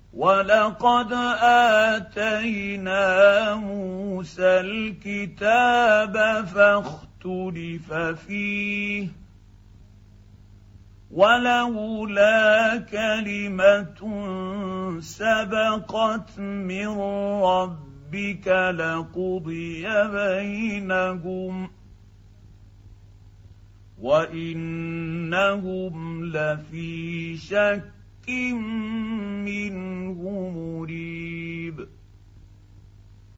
ولقد آتينا موسى الكتاب فاختلف فيه ولولا كلمة سبقت من ربك لقضي بينهم وإنهم لفي شك منه مريب.